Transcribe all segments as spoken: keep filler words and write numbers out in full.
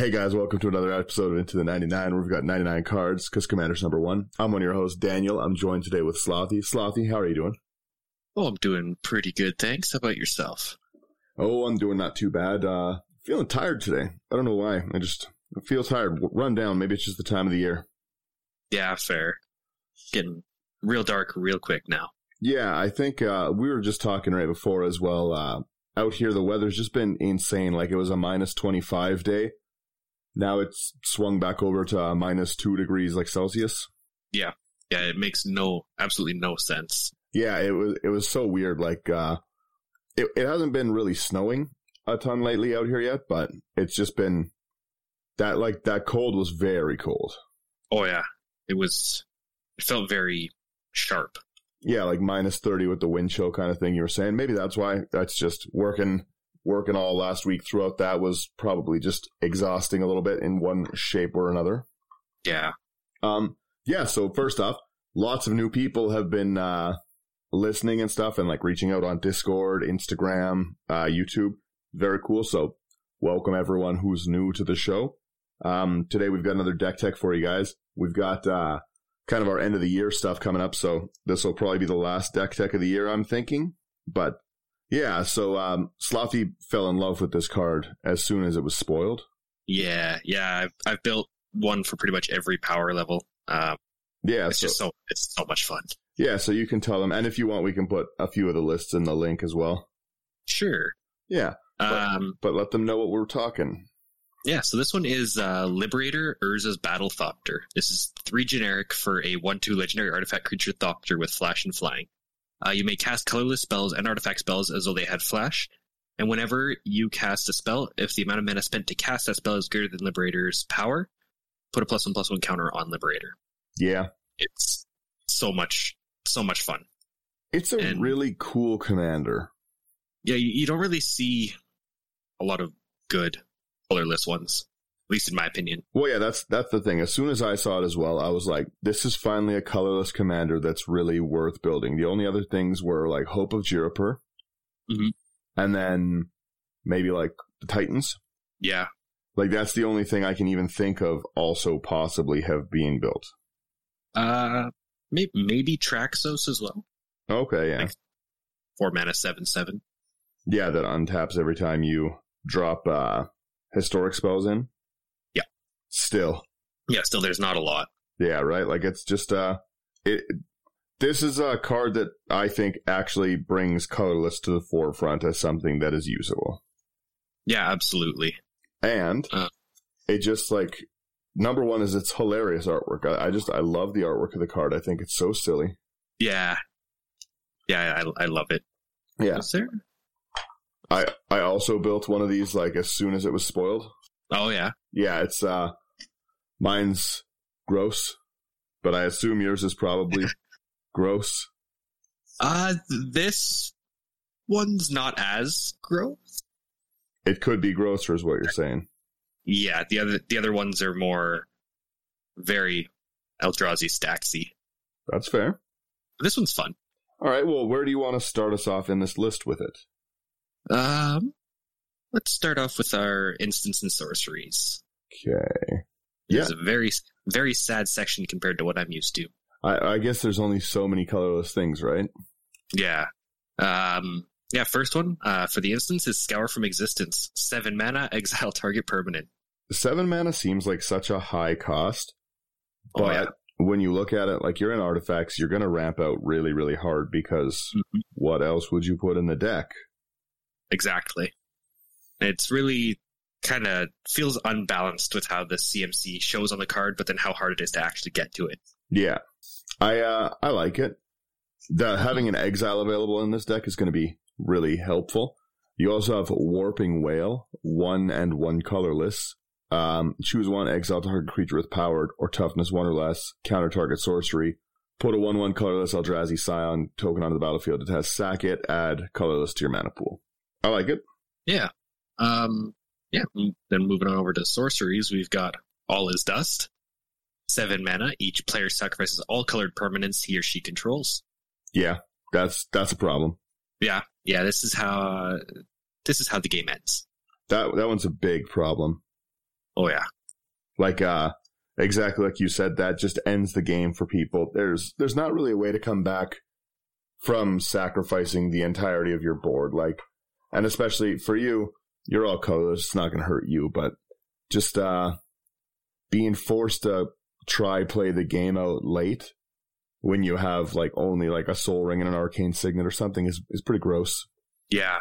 Hey guys, welcome to another episode of Into the ninety-nine, where we've got ninety-nine cards, because Commander's number one. I'm one of your hosts, Daniel. I'm joined today with Slothy. Slothy, how are you doing? Oh, I'm doing pretty good, thanks. How about yourself? Oh, I'm doing not too bad. Uh, feeling tired today. I don't know why. I just I feel tired. Run down. Maybe it's just the time of the year. Yeah, fair. Getting real dark real quick now. Yeah, I think uh, we were just talking right before as well. Uh, out here, the weather's just been insane. Like, it was a minus twenty-five day. Now it's swung back over to uh, minus two degrees, like Celsius. Yeah, yeah, it makes no, absolutely no sense. Yeah, it was it was so weird. Like, uh, it it hasn't been really snowing a ton lately out here yet, but it's just been that like that cold was very cold. Oh yeah, it was. It felt very sharp. Yeah, like minus thirty with the wind chill kind of thing. You were saying maybe that's why. That's just working. Working all last week throughout that was probably just exhausting a little bit in one shape or another. Yeah. Um. Yeah. So first off, lots of new people have been uh, listening and stuff, and like reaching out on Discord, Instagram, uh, YouTube. Very cool. So welcome everyone who's new to the show. Um. Today we've got another deck tech for you guys. We've got uh kind of our end of the year stuff coming up. So this will probably be the last deck tech of the year, I'm thinking, but. Yeah, so um, Slothy fell in love with this card as soon as it was spoiled. Yeah, yeah, I've, I've built one for pretty much every power level. Um, yeah, it's so, just so it's so much fun. Yeah, so you can tell them, and if you want, we can put a few of the lists in the link as well. Sure. Yeah, but, um, but let them know what we're talking. Yeah, so this one is uh, Liberator, Urza's Battle Thopter. This is three generic for a one two legendary artifact creature Thopter with flash and flying. Uh, you may cast colorless spells and artifact spells as though they had flash, and whenever you cast a spell, if the amount of mana spent to cast that spell is greater than Liberator's power, put a plus one plus one counter on Liberator. Yeah. It's so much, so much fun. It's a and, really cool commander. Yeah, you, you don't really see a lot of good colorless ones, at least in my opinion. Well, yeah, that's that's the thing. As soon as I saw it as well, I was like, this is finally a colorless commander that's really worth building. The only other things were like Hope of Ghirapur, mm-hmm. and then maybe like the Titans. Yeah. Like, that's the only thing I can even think of also possibly have been built. Uh, maybe, maybe Traxos as well. Okay, yeah. Like four mana, seven, seven. Yeah, that untaps every time you drop uh, historic spells in. Still. Yeah, still there's not a lot. Yeah, right? Like, it's just, uh, it. This is a card that I think actually brings colorless to the forefront as something that is usable. Yeah, absolutely. And uh, it just, like, number one is it's hilarious artwork. I, I just, I love the artwork of the card. I think it's so silly. Yeah. Yeah, I, I love it. Yeah. Is there? I, I also built one of these, like, as soon as it was spoiled. Oh, yeah. Yeah, it's, uh, mine's gross, but I assume yours is probably gross. Uh, this one's not as gross. It could be grosser is what you're saying. Yeah, the other the other ones are more very Eldrazi stacksy. That's fair. This one's fun. All right, well, where do you want to start us off in this list with it? Um, let's start off with our instants and sorceries. Okay. It's yeah. a very, very sad section compared to what I'm used to. I, I guess there's only so many colorless things, right? Yeah. Um. Yeah, first one uh, for the instance is Scour from Existence. Seven mana, exile target permanent. Seven mana seems like such a high cost, but oh, yeah. when you look at it, like, you're in artifacts, you're going to ramp out really, really hard because mm-hmm. what else would you put in the deck? Exactly. It's really kind of feels unbalanced with how the C M C shows on the card, but then how hard it is to actually get to it. Yeah, I uh, I like it. The having an exile available in this deck is going to be really helpful. You also have Warping Whale, one and one colorless. Um, choose one, exile target creature with powered or toughness one or less, counter target sorcery. Put a one one colorless Eldrazi Scion token onto the battlefield. It has sack it, add colorless to your mana pool. I like it. Yeah. Um. Yeah. Then moving on over to sorceries, we've got All Is Dust. Seven mana. Each player sacrifices all colored permanents he or she controls. Yeah, that's that's a problem. Yeah. Yeah. This is how. Uh, this is how the game ends. That that one's a big problem. Oh, yeah. Like, uh, exactly like you said, that just ends the game for people. There's there's not really a way to come back from sacrificing the entirety of your board. Like, and especially for you, you're all colorless. It's not going to hurt you, but just uh, being forced to try play the game out late when you have like only like a Soul Ring and an Arcane Signet or something is is pretty gross. Yeah.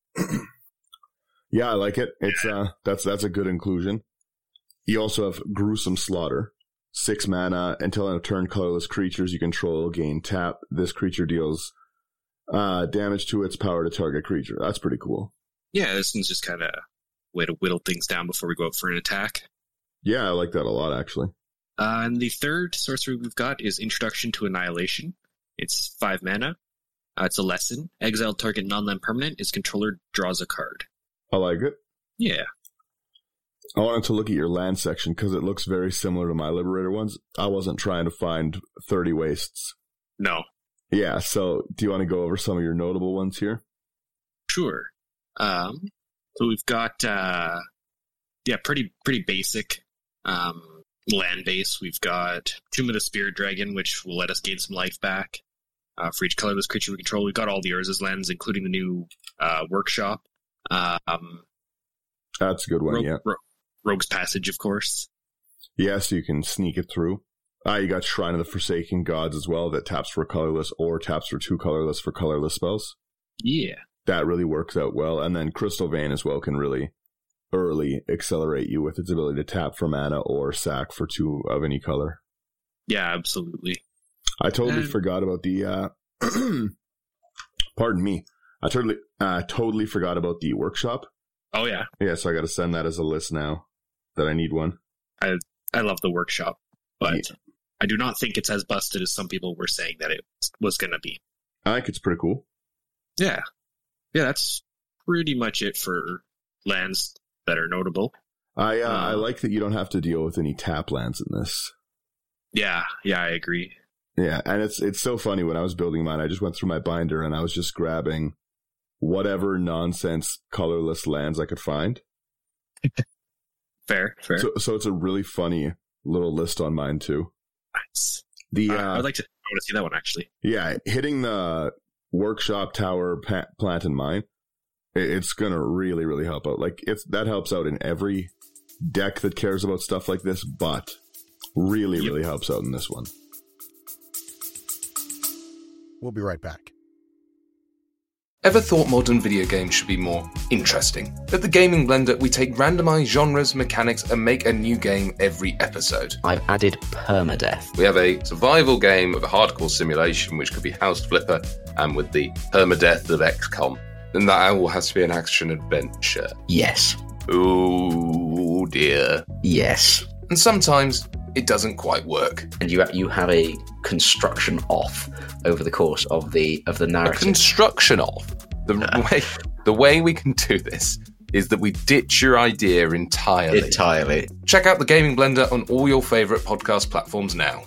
Yeah, I like it. It's uh, that's that's a good inclusion. You also have Gruesome Slaughter. Six mana. Until in a turn, colorless creatures you control gain tap. This creature deals uh, damage to its power to target creature. That's pretty cool. Yeah, this one's just kind of way to whittle things down before we go out for an attack. Yeah, I like that a lot, actually. Uh, and the third sorcery we've got is Introduction to Annihilation. It's five mana. Uh, it's a lesson. Exile target non-land permanent. Its controller draws a card. I like it. Yeah. I wanted to look at your land section because it looks very similar to my Liberator ones. I wasn't trying to find thirty wastes. No. Yeah, so do you want to go over some of your notable ones here? Sure. Um, so we've got, uh, yeah, pretty pretty basic um, land base. We've got Tomb of the Spirit Dragon, which will let us gain some life back uh, for each colorless creature we control. We've got all the Urza's lands, including the new uh, workshop. Um, That's a good one, Rogue, yeah. Ro- Rogue's Passage, of course. Yeah, so you can sneak it through. Ah, you got Shrine of the Forsaken Gods as well that taps for colorless or taps for two colorless for colorless spells. Yeah. That really works out well. And then Crystal Vein as well can really early accelerate you with its ability to tap for mana or sack for two of any color. Yeah, absolutely. I totally and... forgot about the, uh, pardon me. I totally, uh, totally forgot about the workshop. Oh, yeah. Yeah, so I got to send that as a list now that I need one. I I love the workshop, but yeah. I do not think it's as busted as some people were saying that it was going to be. I think it's pretty cool. Yeah. Yeah, that's pretty much it for lands that are notable. I uh, um, I like that you don't have to deal with any tap lands in this. Yeah, yeah, I agree. Yeah, and it's it's so funny. When I was building mine, I just went through my binder and I was just grabbing whatever nonsense colorless lands I could find. Fair, fair. So, so it's a really funny little list on mine too. Nice. The uh, uh, I'd like to. I want to see that one actually. Yeah, hitting the workshop tower pa- plant in mine, it, it's gonna really, really help out. Like it's that helps out in every deck that cares about stuff like this, but really, yep. really helps out in this one. We'll be right back. Ever thought modern video games should be more interesting? At the Gaming Blender, we take randomized genres, mechanics, and make a new game every episode. I've added permadeath. We have a survival game of a hardcore simulation, which could be House Flipper, and with the permadeath of X COM. And that all has to be an action-adventure. Yes. Oh dear. Yes. And sometimes it doesn't quite work. And you you have a construction off over the course of the of the narrative. A construction off. The uh. way the way we can do this is that we ditch your idea entirely. Entirely. Check out the Gaming Blender on all your favourite podcast platforms now.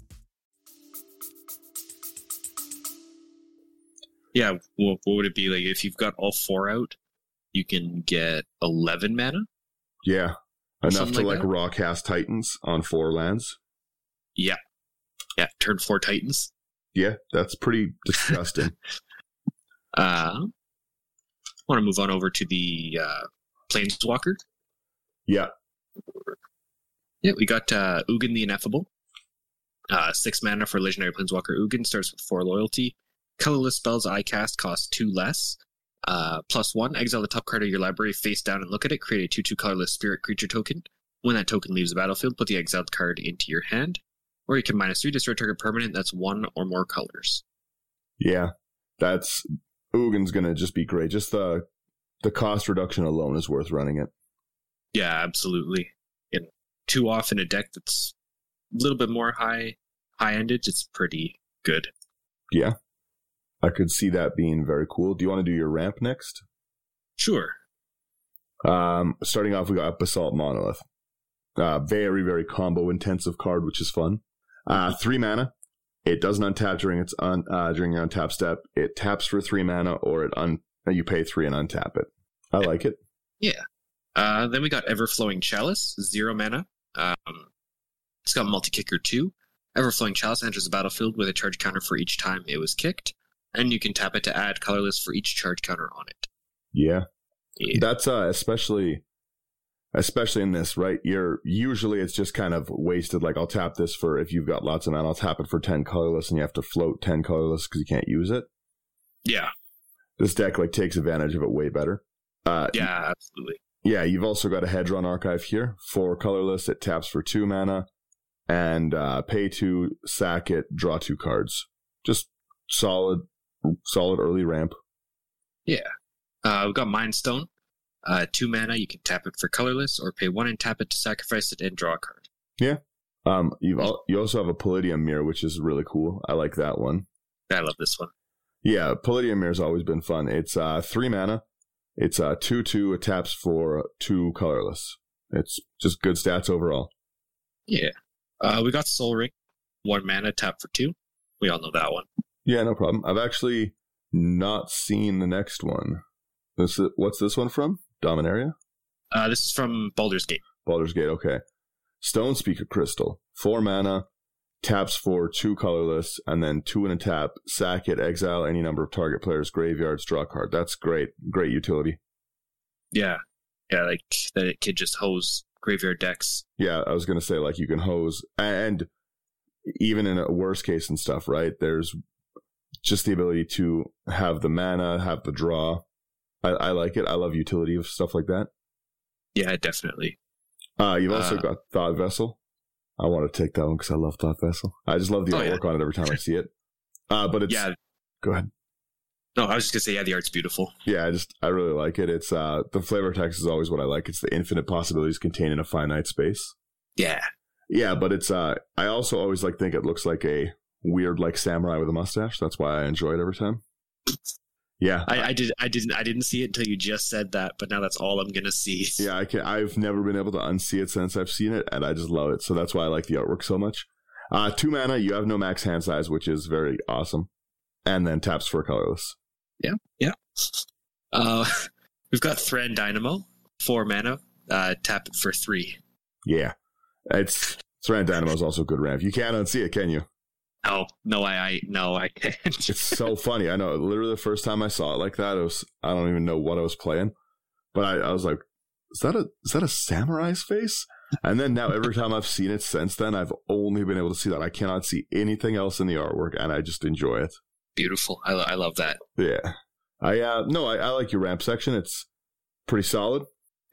Yeah, well, what would it be like if you've got all four out? You can get eleven mana. Yeah. Enough to like, like raw cast Titans on four lands. Yeah. Yeah, turn four Titans. Yeah, that's pretty disgusting. uh, I want to move on over to the uh, Planeswalker. Yeah. Yeah, we got uh, Ugin the Ineffable. Uh, six mana for Legendary Planeswalker Ugin. Starts with four loyalty. Colorless spells I cast cost two less. Uh, plus one, exile the top card of your library face down and look at it. Create a two two colorless spirit creature token. When that token leaves the battlefield, put the exiled card into your hand. Or you can minus three, destroy target permanent that's one or more colors. Yeah, that's... Ugin's going to just be great. Just the the cost reduction alone is worth running it. Yeah, absolutely. And too often a deck that's a little bit more high, high-ended, it's pretty good. Yeah. I could see that being very cool. Do you want to do your ramp next? Sure. Um, starting off, we got Basalt Monolith. Uh, very, very combo-intensive card, which is fun. Uh, three mana. It doesn't untap during its un, uh, during your untap step. It taps for three mana, or it un, you pay three and untap it. I like it. Yeah. Uh, then we got Everflowing Chalice, zero mana. Um, it's got multi-kicker two. Everflowing Chalice enters the battlefield with a charge counter for each time it was kicked, and you can tap it to add colorless for each charge counter on it. Yeah. Yeah. That's uh, especially especially in this, right? You're usually it's just kind of wasted. Like I'll tap this for if you've got lots of mana, I'll tap it for ten colorless, and you have to float ten colorless because you can't use it. Yeah. This deck like takes advantage of it way better. Uh, Yeah, absolutely. Yeah, you've also got a Hedron Archive here. Four colorless, it taps for two mana, and uh, pay two, sack it, draw two cards. Just solid, solid early ramp. Yeah. Uh, we've got Mind Stone. Uh, two mana, you can tap it for colorless, or pay one and tap it to sacrifice it and draw a card. Yeah. Um, you've al- you also have a Palladium Mirror, which is really cool. I like that one. I love this one. Yeah, Palladium Mirror's always been fun. It's uh, three mana. It's uh, two two. It taps for two colorless. It's just good stats overall. Yeah. Uh, we got Soul Ring. One mana, tap for two. We all know that one. Yeah, no problem. I've actually not seen the next one. This is, what's this one from? Dominaria? Uh, this is from Baldur's Gate. Baldur's Gate, okay. Stone Speaker Crystal. Four mana, taps for two colorless, and then two in a tap. Sack it, exile any number of target players' graveyards, draw a card. That's great. Great utility. Yeah. Yeah, like that it could just hose graveyard decks. Yeah, I was going to say, like, you can hose, and even in a worst case and stuff, right? There's just the ability to have the mana, have the draw. I, I like it. I love utility of stuff like that. Yeah, definitely. Uh, you've also Uh, got Thought Vessel. I want to take that one because I love Thought Vessel. I just love the Oh, artwork yeah. on it every time I see it. Uh, but it's... Yeah. Go ahead. No, I was just going to say, yeah, the art's beautiful. Yeah, I just, I really like it. It's, uh, the flavor text is always what I like. It's the infinite possibilities contained in a finite space. Yeah. Yeah, but it's, uh, I also always like think it looks like a weird, like, samurai with a mustache. That's why I enjoy it every time. Yeah. I, I did. I didn't. I didn't see it until you just said that, but now that's all I'm gonna see. Yeah, I can, I've never been able to unsee it since I've seen it, and I just love it. So that's why I like the artwork so much. Uh, two mana, you have no max hand size, which is very awesome. And then taps for colorless. Yeah. Yeah. Uh, we've got Thran Dynamo. Four mana. Uh, tap it for three. Yeah. It's Thran Dynamo is also good ramp. You can't unsee it, can you? No, no, I, I no, I can't. It's so funny. I know. Literally, the first time I saw it like that, it was I don't even know what I was playing, but I, I was like, "Is that a is that a samurai's face?" And then now, every time I've seen it since then, I've only been able to see that. I cannot see anything else in the artwork, and I just enjoy it. Beautiful. I, I love that. Yeah, I uh no, I, I like your ramp section. It's pretty solid.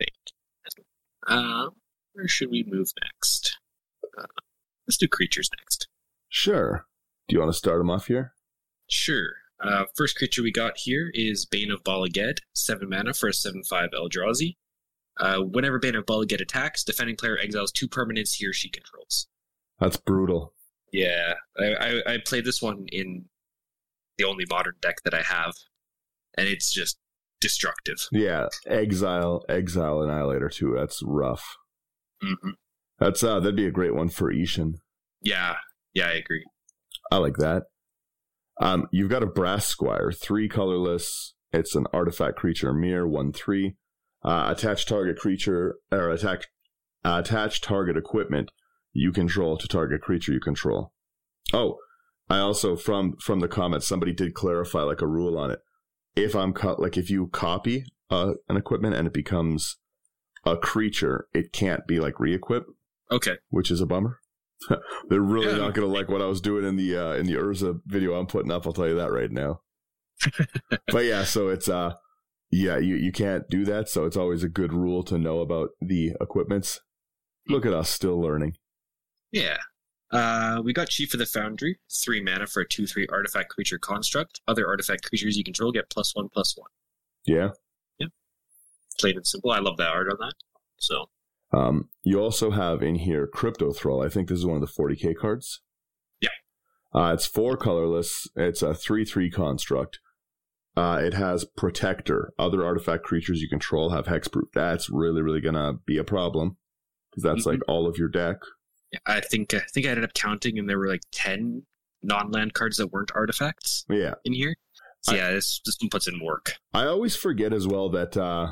Uh, where should we move next? Uh, let's do creatures next. Sure. Do you want to start them off here? Sure. Uh, first creature we got here is Bane of Bala Ged, seven mana for a seven five Eldrazi. Uh, whenever Bane of Bala Ged attacks, defending player exiles two permanents he or she controls. That's brutal. Yeah, I, I, I played this one in the only modern deck that I have, and it's just destructive. Yeah, exile, exile, annihilator too. That's rough. Mm-hmm. That's uh, that'd be a great one for Ishan. Yeah, yeah, I agree. I like that. Um, you've got a Brass Squire, three colorless. It's an artifact creature, mirror, one three. Uh, attach target creature or attack uh, attach target equipment you control to target creature you control. Oh, I also from from the comments somebody did clarify like a rule on it. If I'm co- like if you copy uh, an equipment and it becomes a creature, it can't be like re-equip, Okay. which is a bummer. They're really Yeah. not going to like what I was doing in the uh, in the Urza video I'm putting up. I'll tell you that right now. But yeah, so it's uh, yeah, you you can't do that. So it's always a good rule to know about the equipments. Look at us still learning. Yeah. Uh, we got Chief of the Foundry, three mana for a two three artifact creature construct. Other artifact creatures you control get plus one, plus one. Yeah. Plain and simple. I love that art on that. So, Um, you also have in here Crypto Thrall. I think this is one of the forty K cards. Yeah. Uh, it's four colorless. It's a three three construct. Uh, it has Protector. Other artifact creatures you control have hexproof. That's really, really going to be a problem because that's Mhm. like all of your deck. yeah, I think I think I ended up counting, and there were like ten non-land cards that weren't artifacts Yeah. in here. So I- yeah, this this one puts in work. I always forget as well that uh,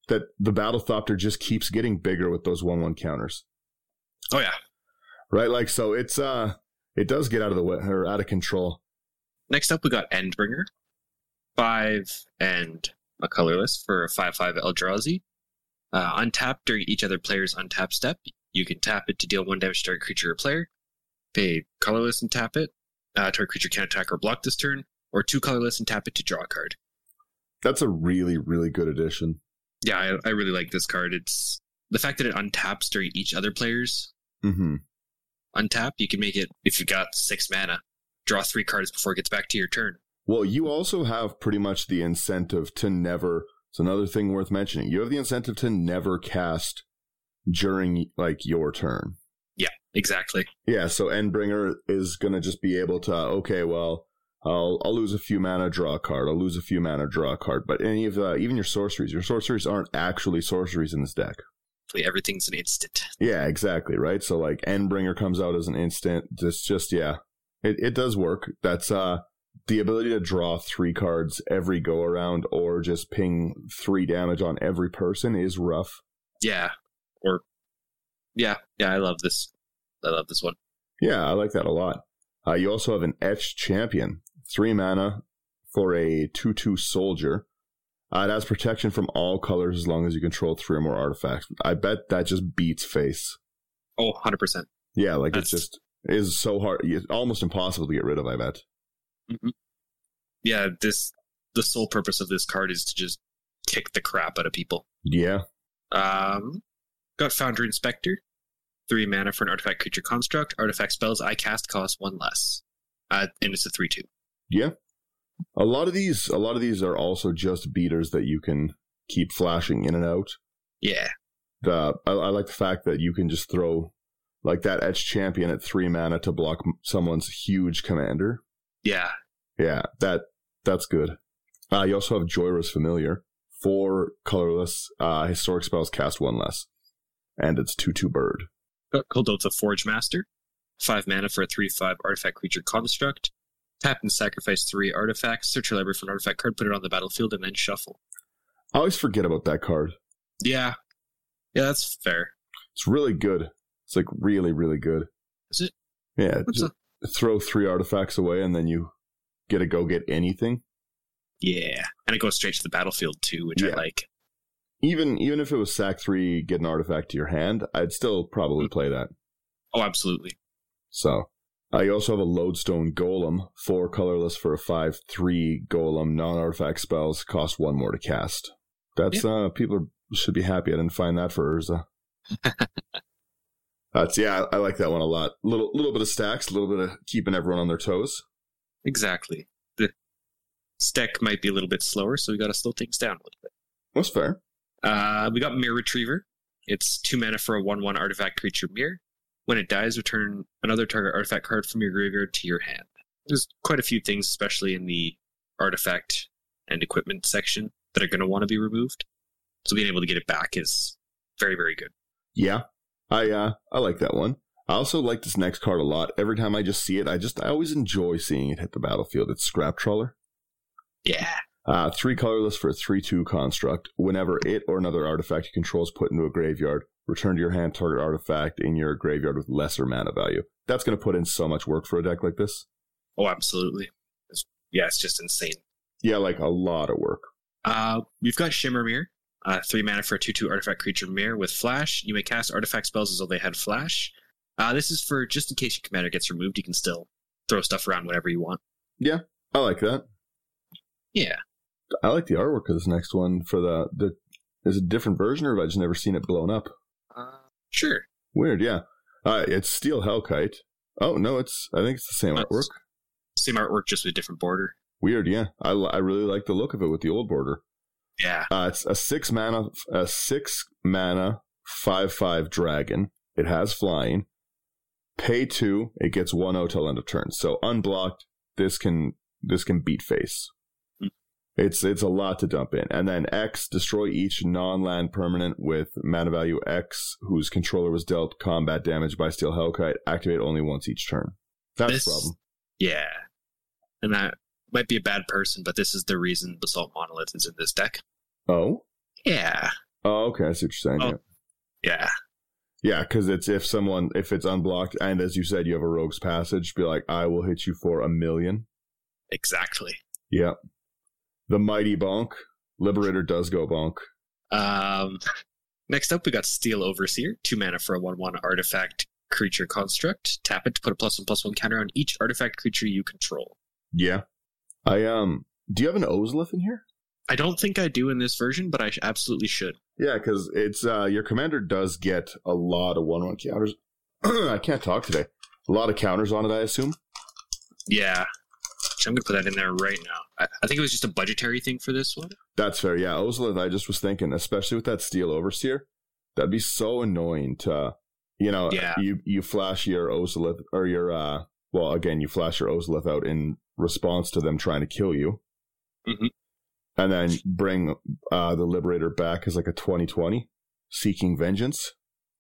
that the Battle Thopter just keeps getting bigger with those one one counters. Oh yeah. Right, like so it's uh it does get out of the way or out of control. Next up we got Endbringer. Five and a colorless for a five five Eldrazi. Uh, untap during each other player's untap step. You can tap it to deal one damage to target creature or player. Pay colorless and tap it. Uh, target creature can't attack or block this turn. Or two colorless and tap it to draw a card. That's a really, really good addition. Yeah, I, I really like this card. It's the fact that it untaps during each other player's Mm-hmm. untap. You can make it, if you got six mana, draw three cards before it gets back to your turn. Well, you also have pretty much the incentive to never. It's another thing worth mentioning. You have the incentive to never cast during like your turn. Yeah, exactly. Yeah, so Endbringer is gonna just be able to. Okay, well, I'll I'll lose a few mana, draw a card. I'll lose a few mana, draw a card. But any of the even your sorceries, your sorceries aren't actually sorceries in this deck. Everything's an instant. Yeah, exactly. Right. So like Endbringer comes out as an instant. It's just yeah, it it does work. That's uh. The ability to draw three cards every go around or just ping three damage on every person is rough. Yeah. Or, yeah. Yeah, I love this. I love this one. Yeah, I like that a lot. Uh, you also have an Etched Champion. Three mana for a two two soldier. Uh, it has protection from all colors as long as you control three or more artifacts. I bet that just beats face. Oh, one hundred percent. Yeah, like That's... it just is so hard. It's almost impossible to get rid of, I bet. Mm-hmm. Yeah, this the sole purpose of this card is to just kick the crap out of people. Yeah. Um, got Foundry Inspector. Three mana for an artifact creature construct. Artifact spells I cast cost one less. Uh, and it's a three two. Yeah. A lot of these a lot of these are also just beaters that you can keep flashing in and out. Yeah. The I, I like the fact that you can just throw like that Etched Champion at three mana to block someone's huge commander. Yeah. Yeah, that that's good. Uh, you also have Joyra's Familiar. Four colorless uh, historic spells cast one less. And it's two two bird. Got Kuldotha Forge Master. Five mana for a three five artifact creature construct. Tap and sacrifice three artifacts. Search your library for an artifact card, put it on the battlefield, and then shuffle. I always forget about that card. Yeah. Yeah, that's fair. It's really good. It's like really, really good. Is it? Yeah, What's just a- throw three artifacts away and then you get to go get anything. Yeah. And it goes straight to the battlefield too, which Yeah. I like. Even even if it was sack three, get an artifact to your hand, I'd still probably Mm. play that. Oh, absolutely. So, uh, you also have a Lodestone Golem, four colorless for a five three golem, non-artifact spells, cost one more to cast. That's, Yeah. uh, people are, should be happy I didn't find that for Urza. That's, yeah, I, I like that one a lot. Little little bit of stacks, a little bit of keeping everyone on their toes. Exactly. The stack might be a little bit slower, so we got to slow things down a little bit. That's fair. Uh, we got Mirror Retriever. It's two mana for a one one artifact creature mirror. When it dies, return another target artifact card from your graveyard to your hand. There's quite a few things, especially in the artifact and equipment section, that are going to want to be removed. So being able to get it back is very, very good. Yeah, I uh, I like that one. I also like this next card a lot. Every time I just see it, I just I always enjoy seeing it hit the battlefield. It's Scrap Trawler. Yeah. Uh, three colorless for a three two construct. Whenever it or another artifact you control is put into a graveyard, return to your hand target artifact in your graveyard with lesser mana value. That's going to put in so much work for a deck like this. Oh, absolutely. It's, yeah, it's just insane. Yeah, like a lot of work. Uh, we've got Shimmer Mirror. Uh, three mana for a two two artifact creature mirror with flash. You may cast artifact spells as though they had flash. Uh, this is for just in case your commander gets removed, you can still throw stuff around whenever you want. Yeah, I like that. Yeah. I like the artwork of this next one for the, the is it a different version or have I just never seen it blown up? Uh, sure. Weird, yeah. Uh, it's Steel Hellkite. Oh, no, it's, I think it's the same Uh, artwork. Same artwork, just with a different border. Weird, yeah. I, I really like the look of it with the old border. Yeah. Uh, it's a six mana, a six mana, five five dragon. It has flying. Pay two. It gets one oh till end of turn. So unblocked. This can this can beat face. Mm. It's it's a lot to dump in. And then X, destroy each non-land permanent with mana value X whose controller was dealt combat damage by Steel Hellkite. Activate only once each turn. That's This- the problem. Yeah. And that might be a bad person, but this is the reason Basalt Monolith is in this deck. Oh, Yeah. Oh, okay. I see what you're saying. Oh. Yeah. Yeah. Yeah, because it's if someone, if it's unblocked, and as you said, you have a rogue's passage, be like, I will hit you for a million. Exactly. Yeah. The mighty bonk. Liberator does go bonk. Um, next up, we got Steel Overseer. Two mana for a one one artifact creature construct. Tap it to put a plus one plus one counter on each artifact creature you control. Yeah. I, um, do you have an Ozlith in here? I don't think I do in this version, but I sh- absolutely should. Yeah, because it's, uh, your commander does get a lot of one one counters. I can't talk today. A lot of counters on it, I assume. Yeah. So I'm going to put that in there right now. I, I think it was just a budgetary thing for this one. That's fair. Yeah, Ozlith, I just was thinking, especially with that Steel Overseer, that'd be so annoying to, you know, Yeah. you, you flash your Ozlith, or your, uh, well, again, you flash your Ozlith out in response to them trying to kill you. Mm-hmm. And then bring uh, the Liberator back as like a twenty twenty, seeking vengeance.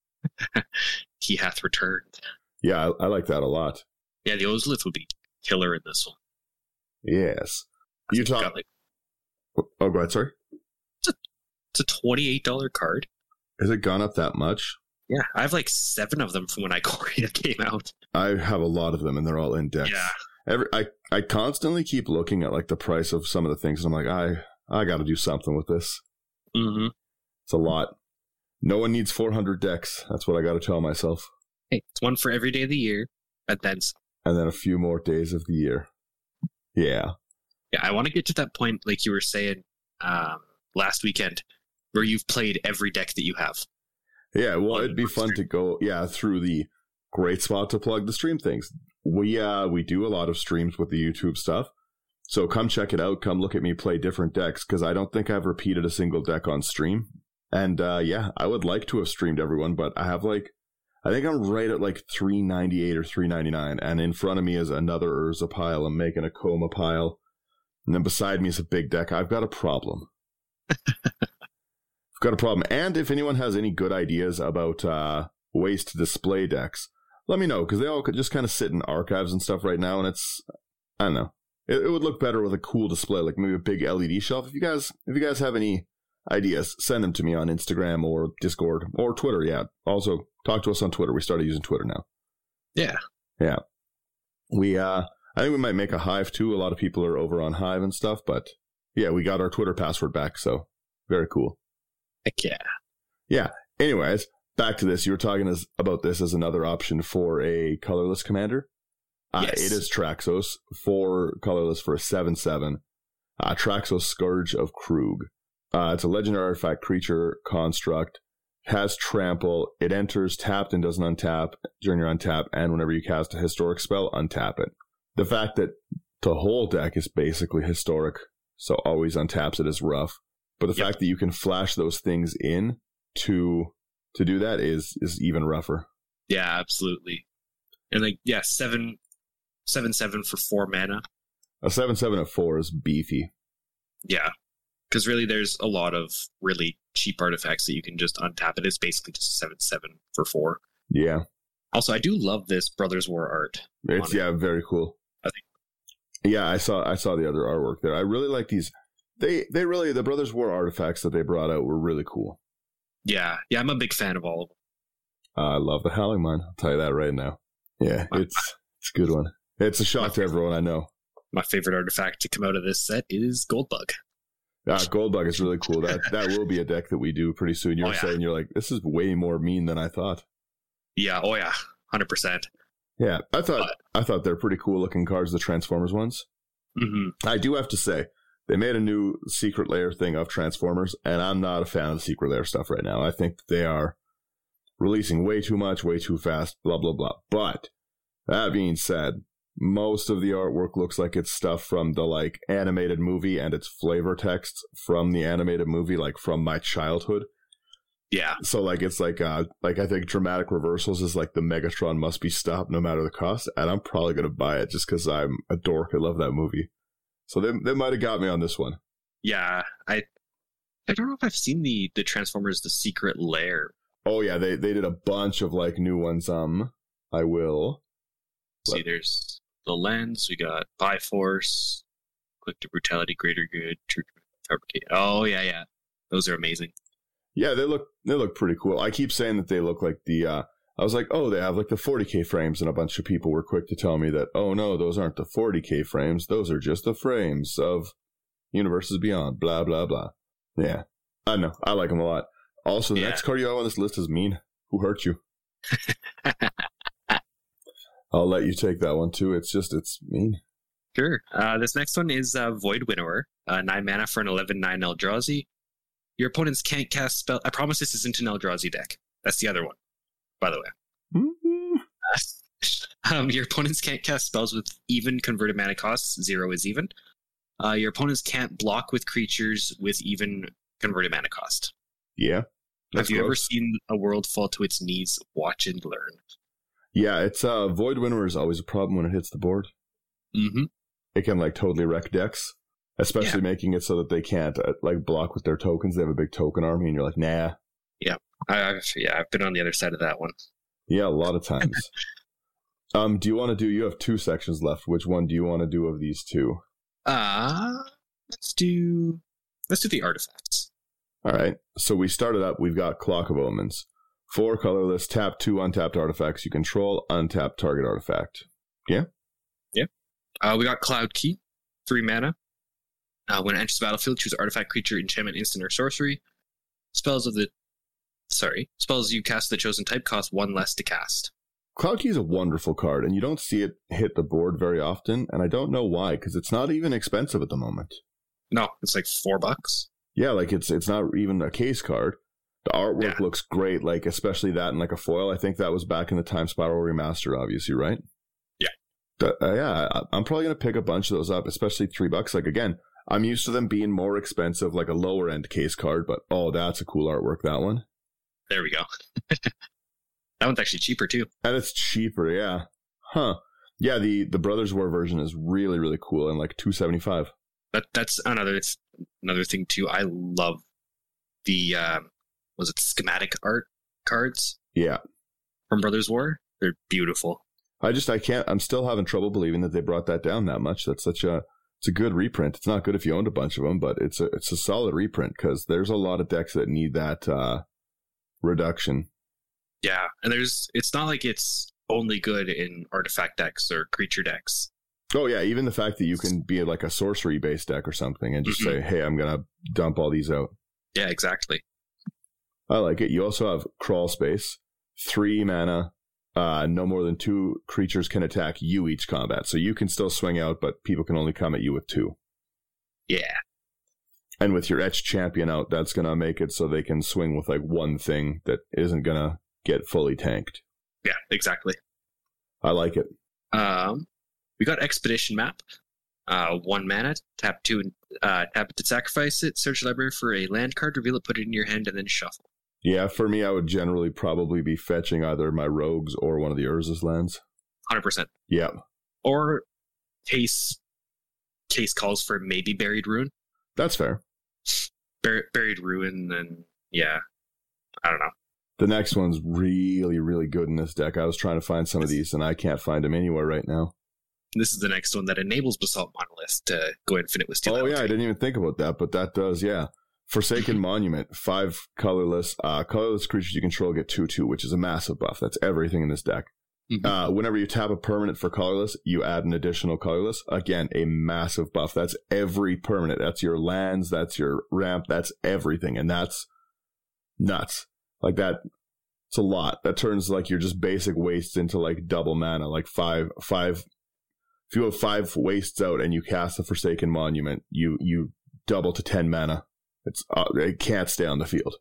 He hath returned. Yeah, I, I like that a lot. Yeah, the Ozlith would be killer in this one. Yes. You talk. Got, like, Oh, go ahead, sorry. it's a twenty-eight dollars card. Has it gone up that much? Yeah, I have like seven of them from when Ikoria came out. I have a lot of them, and they're all in decks. Yeah. Every, I, I constantly keep looking at like the price of some of the things, and I'm like, I, I got to do something with this. Mm-hmm. It's a lot. No one needs four hundred decks. That's what I got to tell myself. Hey, it's one for every day of the year, and then some. And then a few more days of the year. Yeah. Yeah, I want to get to that point, like you were saying um, last weekend, where you've played every deck that you have. Yeah, well, it'd be fun to go, yeah, through the great spot to plug the stream things. We uh we do a lot of streams with the YouTube stuff, so come check it out. Come look at me play different decks, because I don't think I've repeated a single deck on stream. And uh yeah, I would like to have streamed everyone, but I have like, I think I'm right at like three ninety-eight or three ninety-nine, and in front of me is another Urza pile. I'm making a Koma pile, and then beside me is a big deck. I've got a problem. I've got a problem. And if anyone has any good ideas about uh ways to display decks, let me know, because they all could just kind of sit in archives and stuff right now, and it's, I don't know, it, it would look better with a cool display, like maybe a big L E D shelf. If you guys, if you guys have any ideas, send them to me on Instagram or Discord or Twitter. Yeah, also talk to us on Twitter. We started using Twitter now. Yeah. Yeah. We, uh, I think we might make a Hive too. A lot of people are over on Hive and stuff, but yeah, we got our Twitter password back, so very cool. Heck yeah. Yeah. Anyways, back to this. You were talking as, about this as another option for a colorless commander. Uh, Yes. It is Traxos for colorless for a seven seven. Uh, Traxos Scourge of Krug. Uh, it's a legendary artifact creature construct. Has trample. It enters tapped and doesn't untap during your untap, and whenever you cast a historic spell, untap it. The fact that the whole deck is basically historic, so always untaps it is rough. But the Yep. fact that you can flash those things in to to do that is is even rougher. Yeah, absolutely. And like, yeah, seven, seven, seven for four mana. A seven seven at four is beefy. Yeah. Because really, there's a lot of really cheap artifacts that you can just untap. It is basically just a seven seven for four. Yeah, Also, I do love this Brothers War art. it's on it. yeah very cool. I think. Yeah, I saw I saw the other artwork there. I really like these. They they really the Brothers War artifacts that they brought out were really cool. Yeah, yeah, I'm a big fan of all of them. Uh, I love the Howling Mine. I'll tell you that right now. Yeah, My- it's it's a good one. It's a shock to everyone, I know. My favorite artifact to come out of this set is Goldbug. Uh, Goldbug is really cool. That that will be a deck that we do pretty soon. You're Oh, yeah. saying you're like, this is way more mean than I thought. Yeah, oh yeah, one hundred percent. Yeah, I thought But- I thought they're pretty cool looking cards, the Transformers ones. Mm-hmm. I do have to say, they made a new secret layer thing of Transformers, and I'm not a fan of the secret layer stuff right now. I think they are releasing way too much, way too fast, blah, blah, blah. But that being said, most of the artwork looks like it's stuff from the like animated movie, and it's flavor texts from the animated movie, like from my childhood. Yeah, So like it's like uh like I think Dramatic Reversals is like the Megatron must be stopped no matter the cost, and I'm probably gonna buy it just because I'm a dork. I love that movie. So they they might have got me on this one. yeah. I I don't know if I've seen the the Transformers: The Secret Lair. Oh yeah, they they did a bunch of like new ones. Um, I will. See, there's the Lens. We got Biforce, Quick to Brutality, Greater Good, True Fabricate. Oh yeah, yeah. Those are amazing. Yeah, they look they look pretty cool. I keep saying that they look like the. Uh, I was like, oh, they have like the forty K frames, and a bunch of people were quick to tell me that, oh no, those aren't the forty K frames. Those are just the frames of Universes Beyond. Blah blah blah. Yeah, I know. I like them a lot. Also, the Yeah. next card you have on this list is Mean. Who hurt you? I'll let you take that one too. It's just it's Mean. Sure. Uh, this next one is uh, Void Winnower. Uh, nine mana for an eleven nine Eldrazi. Your opponents can't cast spell. I promise this isn't an Eldrazi deck. That's the other one, by the way. Mm-hmm. Um, your opponents can't cast spells with even converted mana costs. Zero is even. Uh, your opponents can't block with creatures with even converted mana cost. Yeah. That's Have you ever gross. seen a world fall to its knees? Watch and learn. Yeah, it's uh, Void Winnower is always a problem when it hits the board. Mm-hmm. It can like totally wreck decks, especially making it so that they can't uh, like block with their tokens. They have a big token army, and you're like, nah. I, I've yeah, I've been on the other side of that one. Yeah, a lot of times. um, do you want to do? You have two sections left. Which one do you want to do of these two? Uh let's do let's do the artifacts. All right. So we started up. We've got Clock of Omens, four colorless, tap two untapped artifacts you control, untap target artifact. Yeah. Yeah. Uh, we got Cloud Key, three mana. Uh, when it enters the battlefield, choose artifact, creature, enchantment, instant, or sorcery. Spells of the sorry spells you cast of the chosen type cost one less to cast. Cloud Key is a wonderful card, and you don't see it hit the board very often, and I don't know why, because it's not even expensive at the moment. No, it's like four bucks. Yeah, like it's it's not even a case card. The artwork Yeah. looks great, like especially that and like a foil. I think that was back in the Time Spiral Remastered, obviously, right? Yeah. But, uh, yeah, I, I'm probably gonna pick a bunch of those up, especially three bucks. Like again, I'm used to them being more expensive, like a lower end case card. But oh, that's a cool artwork. That one, There we go. That one's actually cheaper too. and it's cheaper. Yeah, huh? Yeah, the the Brothers War version is really really cool and like two seventy five. That that's another it's another thing too. I love the um, was it schematic art cards Yeah. from Brothers War. They're beautiful. I just I can't I'm still having trouble believing that they brought that down that much. That's such a it's a good reprint. It's not good if you owned a bunch of them, but it's a it's a solid reprint because there's a lot of decks that need that uh, reduction. Yeah, and there's it's not like it's only good in artifact decks or creature decks. Oh yeah, even the fact that you can be like a sorcery based deck or something and just Mhm. say, hey, I'm gonna dump all these out. Yeah, exactly. I like it. You also have Crawl Space, three mana. Uh, no more than two creatures can attack you each combat, so you can still swing out, but people can only come at you with two. Yeah, And with your Etched Champion out, that's going to make it so they can swing with like one thing that isn't going to get fully tanked. yeah, exactly. I like it. Um, we got Expedition Map. Uh, one mana, tap two, uh, tap it to sacrifice it, search your library for a land card, reveal it, put it in your hand, and then shuffle. Yeah, for me, I would generally probably be fetching either my Rogues or one of the Urza's lands. one hundred percent. Yeah. Or case case calls for maybe Buried Ruin. That's fair. Bur- Buried Ruin, and yeah, I don't know. The next one's really, really good in this deck. I was trying to find some of these, and I can't find them anywhere right now. This is the next one that enables Basalt Monolith to go infinite with Steel. Oh, Level yeah, I three. didn't even think about that, but that does, yeah. Forsaken Monument, five colorless. Uh, colorless creatures you control get two two, which is a massive buff. That's everything in this deck. Mhm. Uh, whenever you tap a permanent for colorless, you add an additional colorless. Again, a massive buff. That's every permanent. That's your lands. That's your ramp. That's everything. And that's nuts. Like that. It's a lot. That turns like your just basic wastes into like double mana, like five, five. If you have five wastes out and you cast a Forsaken Monument, you, you double to ten mana. It's, uh, it can't stay on the field.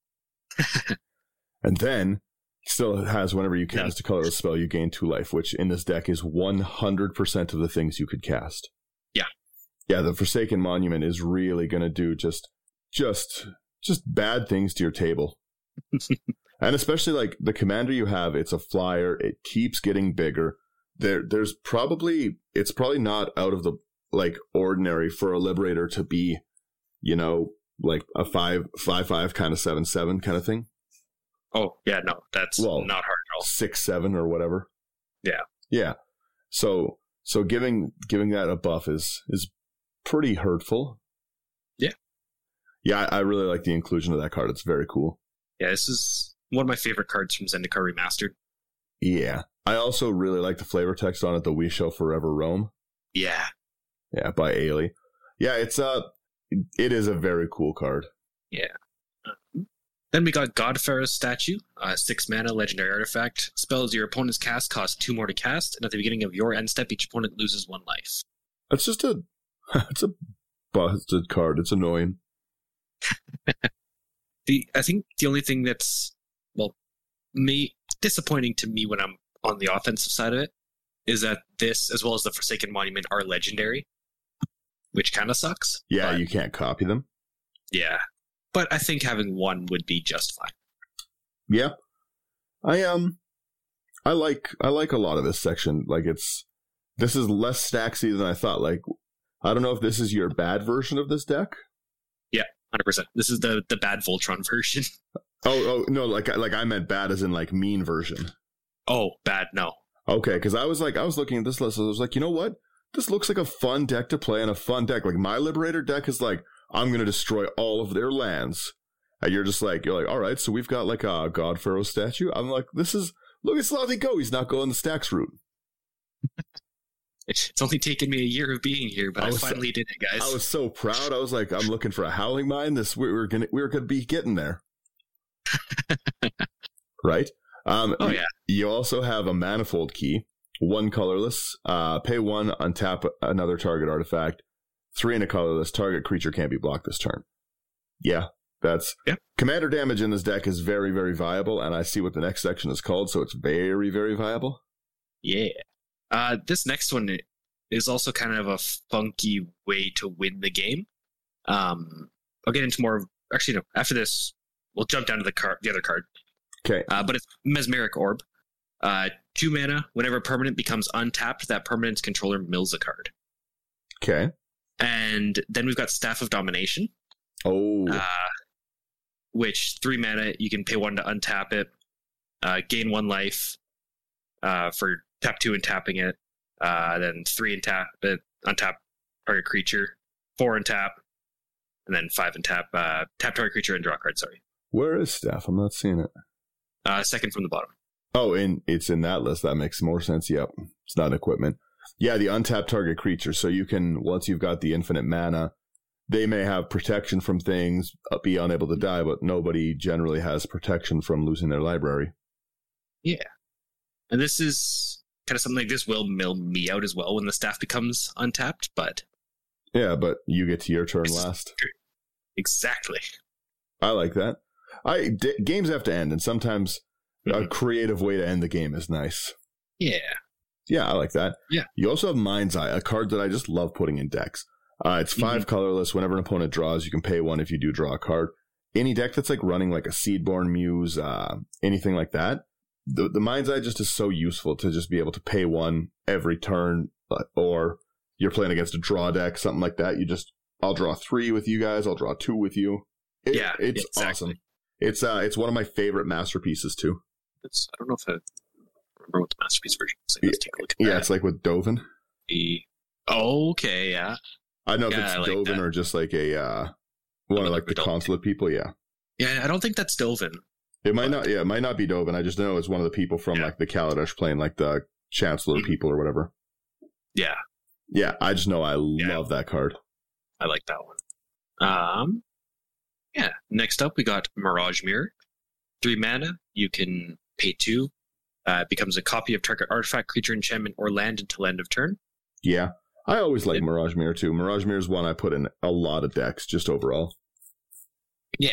And then still has whenever you cast a colorless spell, you gain two life, which in this deck is one hundred percent of the things you could cast. Yeah. Yeah, the Forsaken Monument is really going to do just, just, just bad things to your table. And especially like the commander you have, it's a flyer. It keeps getting bigger. There, there's probably, it's probably not out of the like ordinary for a Liberator to be, you know, like a five, five, five kind of seven, seven kind of thing. Oh, yeah, no, that's Well, not hard at all. Six, seven or whatever. Yeah. Yeah. So, so giving, giving that a buff is, is pretty hurtful. Yeah. Yeah, I, I really like the inclusion of that card. It's very cool. Yeah, this is one of my favorite cards from Zendikar Remastered. Yeah. I also really like the flavor text on it, the We Shall Forever Roam. Yeah. Yeah, by Ailey. Yeah, it's uh, it is a very cool card. Yeah. Um, then we got Godfar's Statue, uh, six mana legendary artifact. Spells your opponent's cast cost two more to cast, and at the beginning of your end step, each opponent loses one life. It's just a, it's a busted card. It's annoying. the I think the only thing that's, well, me disappointing to me when I'm on the offensive side of it is that this, as well as the Forsaken Monument, are legendary, which kind of sucks. Yeah, but, you can't copy them. Yeah. But I think having one would be just fine. Yeah. I um I like I like a lot of this section. Like it's this is less stacksy than I thought. Like I don't know if this is your bad version of this deck. Yeah, one hundred percent. This is the the bad Voltron version. Oh, oh no, like like I meant bad as in like mean version. Oh, bad, no. Okay, because I was like, I was looking at this list, and I was like, you know what? This looks like a fun deck to play and a fun deck. Like my Liberator deck is like, I'm going to destroy all of their lands. And you're just like, you're like, all right, so we've got like a Godfar's Statue. I'm like, this is, look at Slothy go. He's not going the stacks route. It's only taken me a year of being here, but I, I finally so, did it, guys. I was so proud. I was like, I'm looking for a Howling Mine. This we were gonna we were gonna be getting there, right? Um, oh yeah. You also have a Manifold Key, one colorless. Uh, pay one, untap another target artifact. Three and a colorless. Target creature can't be blocked this turn. Yeah, that's yeah. Commander damage in this deck is very very viable, and I see what the next section is called, so it's very very viable. Yeah. Uh, this next one is also kind of a funky way to win the game. Um, I'll get into more. Actually, no. After this, we'll jump down to the card, the other card. Okay. Uh, but it's Mesmeric Orb. Uh, two mana. Whenever a permanent becomes untapped, that permanent's controller mills a card. Okay. And then we've got Staff of Domination. Oh. Uh, which three mana, you can pay one to untap it, uh, gain one life uh, for tap two and tapping it, uh, then three and tap it, untap target creature, four and tap, and then five and tap, uh, tap target creature and draw a card, sorry. Where is Staff? I'm not seeing it. Uh, second from the bottom. Oh, and it's in that list. That makes more sense. Yep. It's not equipment. Yeah, the untapped target creature. So you can, once you've got the infinite mana, they may have protection from things, be unable to die, but nobody generally has protection from losing their library. Yeah. And this is kind of something like this will mill me out as well when the staff becomes untapped, but... Yeah, but you get to your turn last. Exactly. I like that. I d- games have to end, and sometimes mm-hmm. a creative way to end the game is nice. Yeah. Yeah, I like that. Yeah. You also have Mind's Eye, a card that I just love putting in decks. Uh, it's five mm-hmm. colorless. Whenever an opponent draws, you can pay one if you do draw a card. Any deck that's like running like a Seedborn Muse, uh, anything like that, the, the Mind's Eye just is so useful to just be able to pay one every turn, or you're playing against a draw deck, something like that. You just, I'll draw three with you guys. I'll draw two with you. It, yeah, it's yeah, exactly. awesome. It's uh, it's one of my favorite masterpieces too. It's, I don't know if I remember what the masterpiece version is. Let's take a look at yeah, that. It's like with Dovin. The okay, yeah. I don't know yeah, if it's like Dovin that. or just like a uh, one of like the consulate people. Yeah. Yeah, I don't think that's Dovin. It might not. Yeah, it might not be Dovin. I just know it's one of the people from yeah. like the Kaladesh playing like the Chancellor mm-hmm. people or whatever. Yeah. Yeah, I just know I yeah. love that card. I like that one. Um. Yeah. Next up, we got Mirage Mirror. Three mana. You can pay two. Uh, it becomes a copy of target artifact, creature, enchantment, or land until end of turn. Yeah. I always like it, Mirage Mirror too. Mirage Mirror is one I put in a lot of decks just overall. Yeah.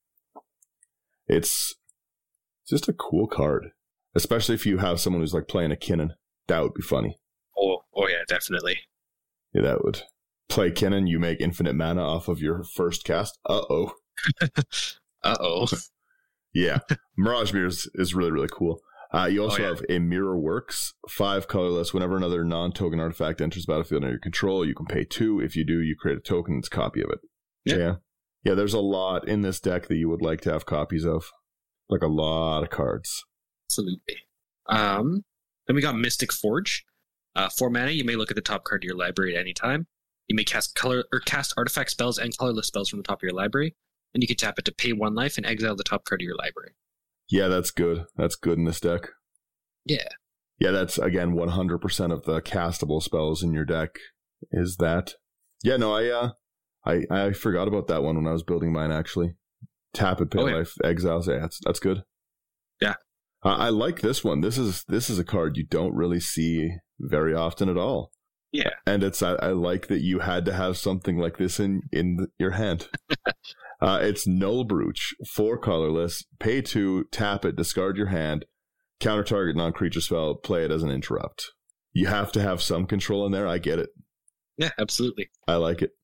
It's just a cool card. Especially if you have someone who's like playing a Kinnan. That would be funny. Oh, oh yeah, definitely. Yeah, that would. Play Kinnan, you make infinite mana off of your first cast. Uh-oh. Uh-oh. Yeah. Mirage Mirror is, is really, really cool. Uh, you also oh, yeah. have a Mirror Works, five colorless. Whenever another non-token artifact enters the battlefield under your control, you can pay two. If you do, you create a token that's a copy of it. Yeah. yeah. Yeah, there's a lot in this deck that you would like to have copies of. Like a lot of cards. Absolutely. Um, then we got Mystic Forge. Uh, four mana, you may look at the top card of your library at any time. You may cast color or cast artifact spells and colorless spells from the top of your library, and you can tap it to pay one life and exile the top card of your library. Yeah, that's good. That's good in this deck. Yeah. Yeah, that's, again, one hundred percent of the castable spells in your deck is that. Yeah, no, I uh, I I forgot about that one when I was building mine, actually. Tap it, pay Oh, yeah. life, exiles. Yeah, that's, that's good. Yeah. Uh, I like this one. This is this is a card you don't really see very often at all. Yeah. And it's I, I like that you had to have something like this in, in the, your hand. uh, it's Null Brooch, four colorless, pay two, tap it, discard your hand, counter target non-creature spell, play it as an interrupt. You have to have some control in there. I get it. Yeah, absolutely. I like it.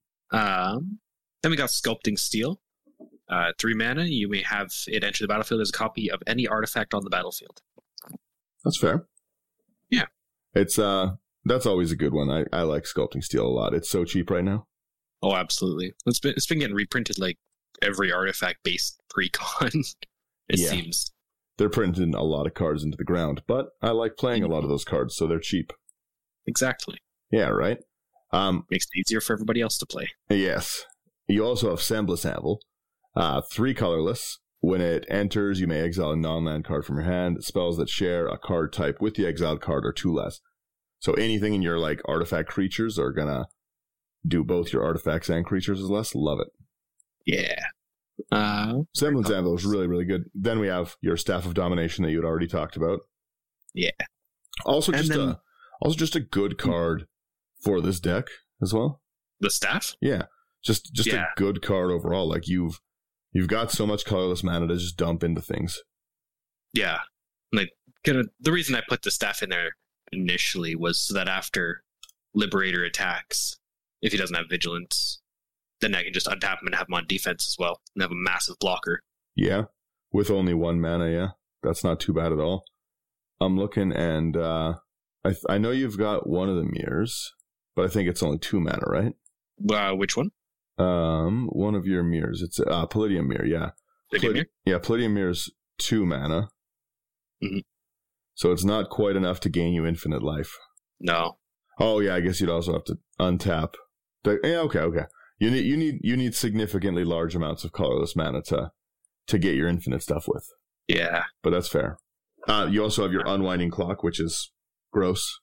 Um, then we got Sculpting Steel. Uh, three mana. You may have it enter the battlefield as a copy of any artifact on the battlefield. That's fair. Yeah. It's uh that's always a good one. I, I like Sculpting Steel a lot. It's so cheap right now. Oh, absolutely. It's been it's been getting reprinted like every artifact based pre-con. It Yeah. seems. They're printing a lot of cards into the ground, but I like playing a lot of those cards, so they're cheap. Exactly. Yeah, right? Um Makes it easier for everybody else to play. yes. You also have Semblance Anvil. Uh three colorless. When it enters, you may exile a non-land card from your hand. Spells that share a card type with the exiled card are two less. So anything in your like artifact creatures are gonna do both your artifacts and creatures as less. Love it. Yeah. Uh, Semblance Anvil is really, really good. Then we have your Staff of Domination that you had already talked about. Yeah. Also And just then- a also just a good card for this deck as well. the staff? Yeah. Just just Yeah. a good card overall. Like you've you've got so much colorless mana to just dump into things. Yeah. Like, gonna, the reason I put the staff in there initially was so that after Liberator attacks, if he doesn't have Vigilance, then I can just untap him and have him on defense as well and have a massive blocker. Yeah. With only one mana, yeah. That's not too bad at all. I'm looking and uh I th- I know you've got one of the mirrors, but I think it's only two mana, right? Uh, which one? Um one of your mirrors. It's uh Palladium Mirror, yeah. Palladium Pallid- Mirror? Yeah, Palladium Mirror's two mana. Mhm. So it's not quite enough to gain you infinite life. No. Oh yeah, I guess you'd also have to untap. The, yeah, okay, okay. You need you need you need significantly large amounts of colorless mana to to get your infinite stuff with. Yeah. But that's fair. Uh, you also have your Unwinding Clock, which is gross.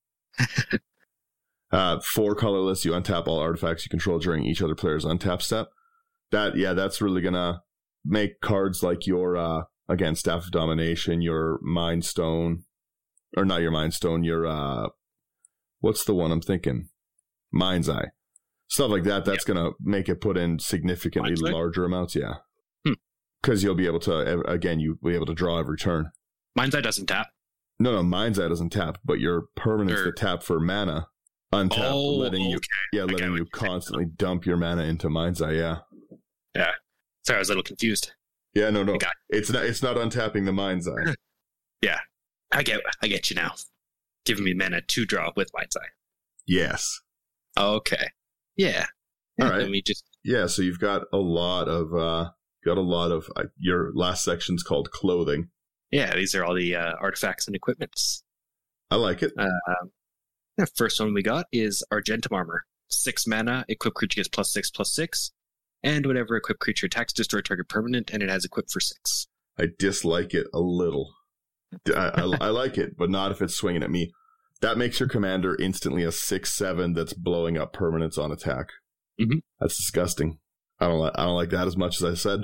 uh, four colorless, you untap all artifacts you control during each other player's untap step. That yeah, that's really gonna make cards like your uh, again Staff of Domination, your Mind Stone, or not your Mind Stone, your uh, what's the one I'm thinking? Mind's Eye. Stuff like that, that's going to make it put in significantly Mind's Eye? larger amounts, yeah. Hmm. Because you'll be able to, again, you'll be able to draw every turn. Mind's Eye doesn't tap. No, no, Mind's Eye doesn't tap, but your permanents Or- that tap for mana untap, Oh, letting you, okay. yeah, I get letting what you you're saying. constantly dump your mana into Mind's Eye, yeah. Yeah. Sorry, I was a little confused. Yeah, no, no, I got- it's not, it's not untapping the Mind's Eye. Yeah. I get I get you now. Giving me mana to draw with Mind's Eye. Yes. Okay. Yeah. All right. Let me just Yeah, so you've got a lot of, uh, got a lot of, uh, your last section's called Clothing. Yeah, these are all the uh, artifacts and equipments. I like it. Uh, the first one we got is Argentum Armor. Six mana, equipped creature gets plus six, plus six. And whenever equipped creature attacks, destroy target permanent, and it has equipped for six. I dislike it a little. I, I, I like it, but not if it's swinging at me. That makes your commander instantly a six seven that's blowing up permanents on attack. Mhm. That's disgusting. I don't, li- I don't like that as much as I said.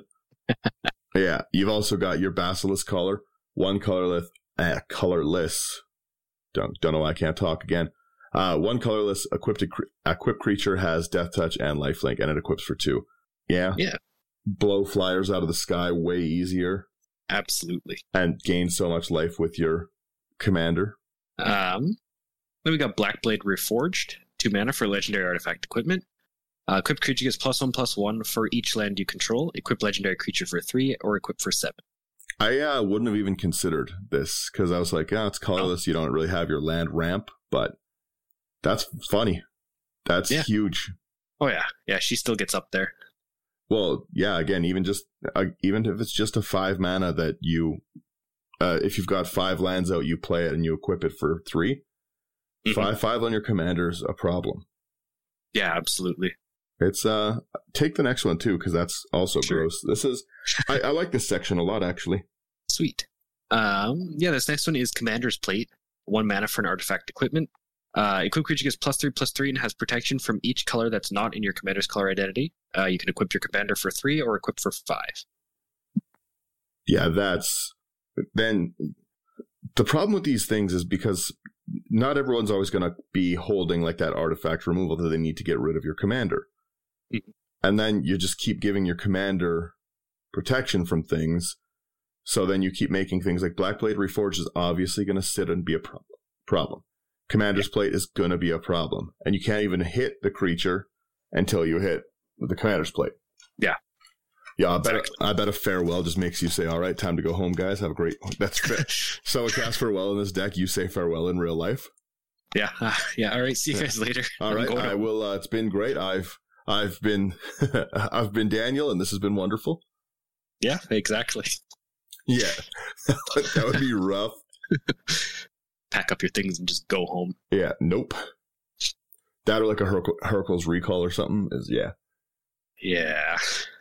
Yeah, you've also got your Basilisk Collar. One colorless, eh, colorless. Don't, don't know why I can't talk again. Uh, one colorless equipped, cre- equipped creature has Death Touch and Lifelink, and it equips for two. Yeah. Yeah. Blow flyers out of the sky way easier Absolutely. and gain so much life with your commander. Um, then we got Blackblade Reforged. Two mana for legendary artifact equipment. Uh, equipped creature gets plus one, plus one for each land you control. Equip legendary creature for three, or equip for seven. I uh, wouldn't have even considered this because I was like, yeah, it's colorless. You don't really have your land ramp, but that's funny. That's Yeah. huge. Oh yeah, yeah, she still gets up there. Well, yeah, again, even just uh, even if it's just a five mana that you, uh, if you've got five lands out, you play it and you equip it for three. Mhm. Five five on your commander's a problem. Yeah, absolutely. It's uh, take the next one too, because that's also Sure. gross. This is, I, I like this section a lot actually. Sweet. Um, yeah, this next one is Commander's Plate. One mana for an artifact equipment. Uh, equip creature gets plus three, plus three, and has protection from each color that's not in your commander's color identity. Uh, you can equip your commander for three or equip for five. Yeah, that's then the problem with these things is because not everyone's always going to be holding like that artifact removal that they need to get rid of your commander. Mhm. And then you just keep giving your commander protection from things. So then you keep making things like Blackblade Reforged is obviously going to sit and be a pro- problem. Commander's Plate is going to be a problem. And you can't even hit the creature until you hit the Commander's Plate. Yeah. Yeah, I bet, Exactly. a, I bet a farewell just makes you say, all right, time to go home, guys. Have a great... That's fair. Someone casts farewell in this deck, you say farewell in real life. Yeah, uh, yeah. All right, see you guys later. All I'm right, going I home. will. Uh, it's been great. I've I've been I've been Daniel, and this has been wonderful. Yeah, exactly. Yeah, that would be rough. Pack up your things and just go home. Yeah, nope. That or like a Her- Hercules recall or something is yeah. Yeah.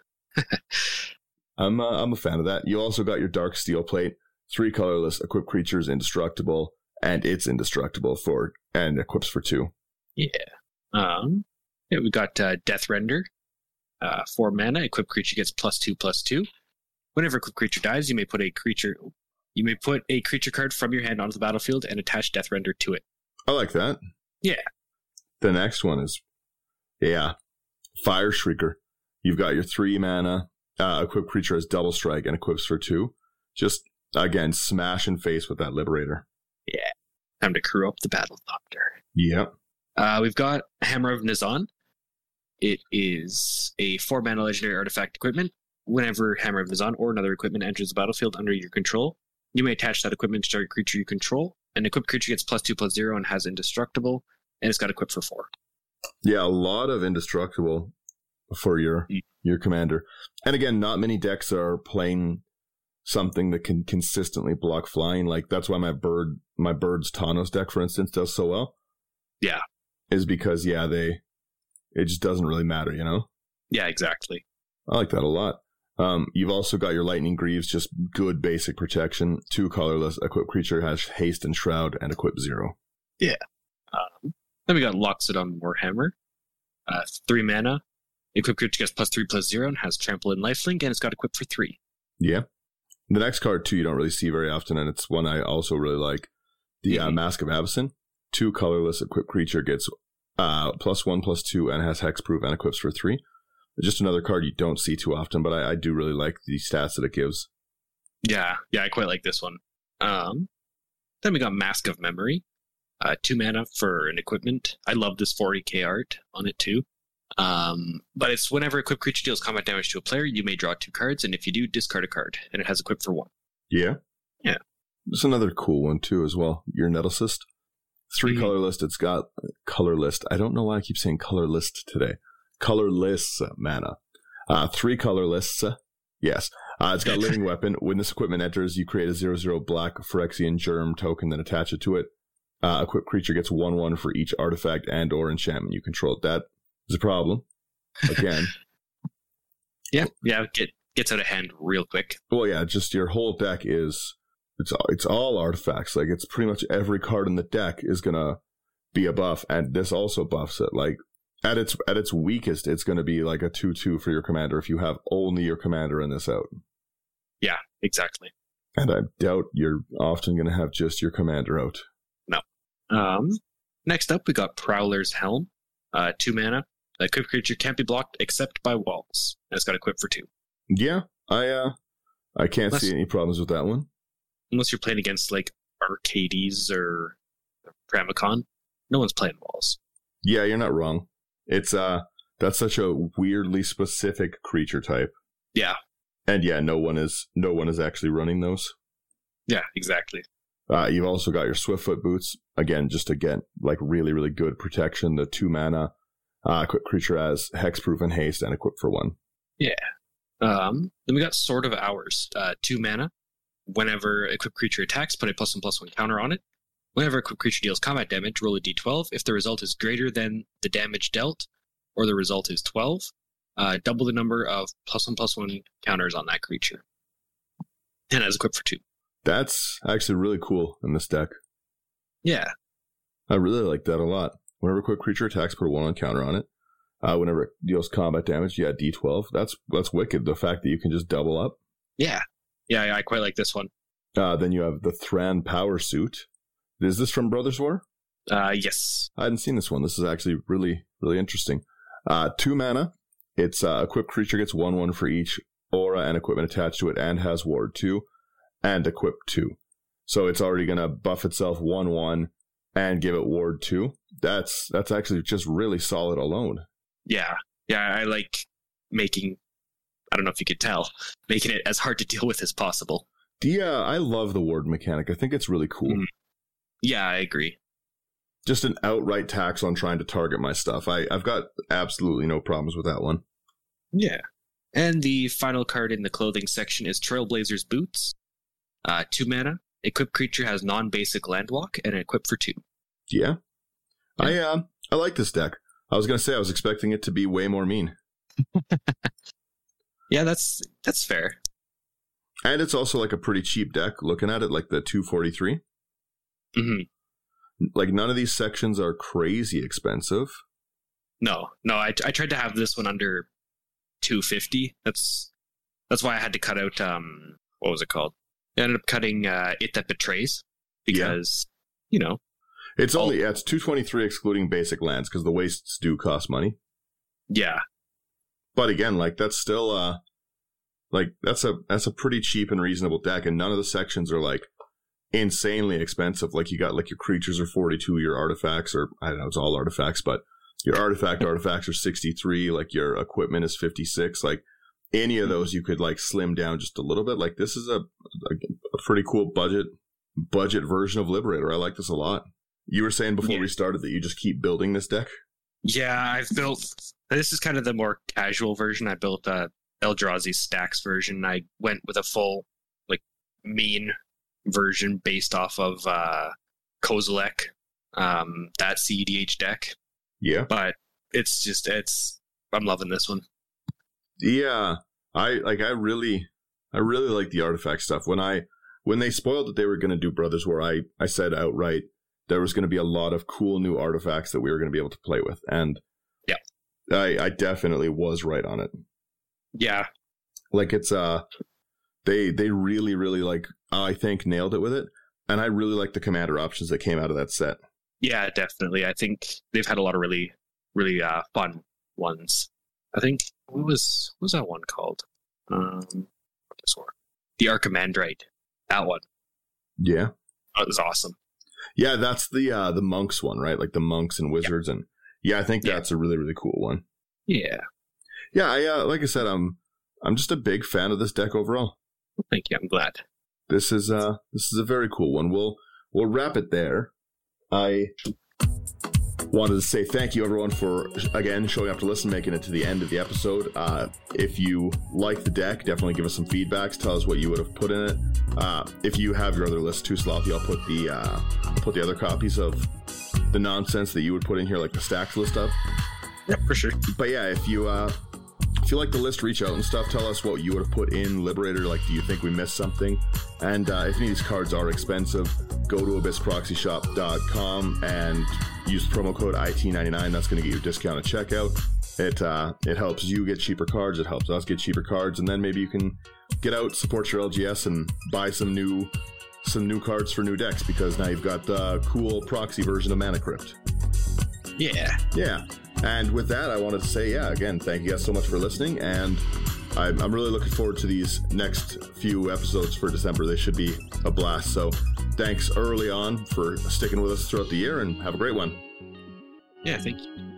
I'm uh, I'm a fan of that. You also got your Dark Steel Plate, three colorless, equip creatures indestructible, and it's indestructible for and equips for two. Yeah. Um. Yeah, we got uh, Death Render. Uh, four mana. Equip creature gets plus two, plus two. Whenever equip creature dies, you may put a creature. You may put a creature card from your hand onto the battlefield and attach Death Render to it. I like that. Yeah. The next one is, yeah, Fire Shrieker. You've got your three mana, uh, equipped creature has double strike and equips for two. Just, again, smash and face with that Liberator. Yeah. Time to crew up the Battle Doctor. Yep. Uh, we've got Hammer of Nazan. It is a four mana legendary artifact equipment. Whenever Hammer of Nazan or another equipment enters the battlefield under your control, you may attach that equipment to target creature you control. An equipped creature gets plus two, plus zero, and has indestructible, and it's got equip for four. Yeah, a lot of indestructible for your Mm. your commander. And again, not many decks are playing something that can consistently block flying. Like that's why my bird my bird's Thanos deck, for instance, does so well. Yeah. Is because yeah, they it just doesn't really matter, you know? Yeah, exactly. I like that a lot. Um, you've also got your Lightning Greaves, just good basic protection. Two colorless, equipped creature has haste and shroud and equip zero. Um, then we got Loxodon Warhammer. Uh, three mana. Equipped creature gets plus three, plus zero, and has trample and lifelink, and it's got equip for three. Yeah. The next card, too, you don't really see very often, and it's one I also really like. The uh, Mhm. Mask of Avacyn. Two colorless, equipped creature gets uh, plus one, plus two, and has hexproof and equips for three. Just another card you don't see too often, but I, I do really like the stats that it gives. Yeah, yeah, I quite like this one. Um, then we got Mask of Memory. Uh, two mana for an equipment. I love this forty k art on it too. Um, but it's whenever equipped creature deals combat damage to a player, you may draw two cards, and if you do, discard a card, and it has equip for one. Yeah? Yeah. There's another cool one, too, as well. Your Nettlecist. Three Mhm. color list. It's got color list. I don't know why I keep saying color list today. Colorless mana. Uh, three color lists. Yes. Uh, it's got Living Weapon. When this equipment enters, you create a zero zero black Phyrexian Germ token, then attach it to it. Uh, equipped creature gets one one for each artifact and or enchantment you control. That is a problem. Again. Yeah, yeah, get gets out of hand real quick. Well, yeah, just your whole deck is it's all, it's all artifacts. Like it's pretty much every card in the deck is gonna be a buff, and this also buffs it. Like at its at its weakest, it's gonna be like a two two for your commander if you have only your commander in this out. Yeah, exactly. And I doubt you're often gonna have just your commander out. Um, next up, we got Prowler's Helm. Uh, two mana. A equipped creature can't be blocked except by walls, and it's got equip for two. Yeah, I uh, I can't Let's- see any problems with that one. Unless you're playing against like Arcades or Pramicon, no one's playing walls. Yeah, you're not wrong. It's uh, that's such a weirdly specific creature type. Yeah, And yeah, no one is no one is actually running those. yeah, exactly. Uh, you've also got your Swiftfoot Boots. Again, just again, like really, really good protection. The two mana uh, equipped creature has hexproof and haste and equip for one. Um, then we got Sword of Hours. Uh, two mana. Whenever equipped creature attacks, put a plus one plus one counter on it. Whenever equipped creature deals combat damage, roll a d twelve. If the result is greater than the damage dealt, or the result is twelve, uh, double the number of plus one plus one counters on that creature. And as equipped for two. That's actually really cool in this deck. Yeah. I really like that a lot. Whenever a quick creature attacks, put a one on counter on it. Uh, whenever it deals combat damage, yeah, D twelve. That's that's wicked. The fact that you can just double up. Yeah. Yeah, I quite like this one. Uh, then you have the Thran Power Suit. Is this from Brothers War? Uh, yes. I hadn't seen this one. This is actually really, really interesting. Uh, two mana. It's uh, equipped creature gets one one for each aura and equipment attached to it and has ward two and equip two. So it's already going to buff itself one one and give it ward two. That's that's actually just really solid alone. Yeah. Yeah, I like making, I don't know if you could tell, making it as hard to deal with as possible. Yeah, I love the ward mechanic. I think it's really cool. Mm-hmm. Yeah, I agree. Just an outright tax on trying to target my stuff. I, I've got absolutely no problems with that one. Yeah. And the final card in the clothing section is Trailblazer's Boots. Uh, two mana. Equipped creature has non-basic landwalk and equipped for two. Yeah. yeah. I uh, I like this deck. I was going to say I was expecting it to be way more mean. Yeah, that's that's fair. And it's also like a pretty cheap deck, looking at it, like the two forty-three. Mm-hmm. Like, none of these sections are crazy expensive. No, no, I, I tried to have this one under two fifty. That's that's why I had to cut out, um, what was it called? I ended up cutting uh, It That Betrays, because, yeah. you know. It's only, yeah, it's two twenty-three excluding basic lands, because the wastes do cost money. Yeah. But again, like, that's still, uh, like, that's a that's a pretty cheap and reasonable deck, and none of the sections are, like, insanely expensive. Like, you got, like, your creatures are forty-two, your artifacts are, I don't know, it's all artifacts, but your artifact artifacts are sixty-three, like, your equipment is fifty-six. Like, any of those you could, like, slim down just a little bit. Like, this is a, a, a pretty cool budget budget version of Liberator. I like this a lot. You were saying before yeah. we started that you just keep building this deck? Yeah, I've built, this is kind of the more casual version. I built a Eldrazi Stacks version. I went with a full, like, mean version based off of uh, Kozilek, um, that C E D H deck. Yeah. But it's just, it's, I'm loving this one. Yeah. I, like, I really, I really like the artifact stuff. When I, when they spoiled that they were going to do Brothers War, I, I said outright there was going to be a lot of cool new artifacts that we were going to be able to play with. And yeah, I, I definitely was right on it. Yeah. Like, it's, uh, they, they really, really, like, I think nailed it with it. And I really like the commander options that came out of that set. Yeah, definitely. I think they've had a lot of really, really uh, fun ones. I think, what was, what was that one called? Um, the Archimandrite. That one. Yeah. That was awesome. Yeah, that's the uh, the monks one, right? Like the monks and wizards. Yep. And yeah, I think that's yeah. a really, really cool one. Yeah. Yeah, I uh, like I said, I'm I'm just a big fan of this deck overall. Well, thank you. I'm glad. This is uh this is a very cool one. We'll we'll wrap it there. I wanted to say thank you, everyone, for, again, showing up to listen, making it to the end of the episode. Uh, if you like the deck, definitely give us some feedbacks. Tell us what you would have put in it. Uh, if you have your other list too, Slothy, I'll put the uh, put the other copies of the nonsense that you would put in here, like the stacks list up. Yep, for sure. But yeah, if you uh, if you like the list, reach out and stuff. Tell us what you would have put in Liberator. Like, do you think we missed something? And uh, if any of these cards are expensive, go to abyss proxy shop dot com and use the promo code I T ninety-nine. That's going to get you a discount at checkout. It uh, it helps you get cheaper cards. It helps us get cheaper cards, and then maybe you can get out, support your L G S, and buy some new some new cards for new decks, because now you've got the cool proxy version of Mana Crypt. Yeah. Yeah. And with that, I wanted to say, yeah, again, thank you guys so much for listening, and I'm, I'm really looking forward to these next few episodes for December. They should be a blast. So thanks early on for sticking with us throughout the year, and have a great one. Yeah, thank you.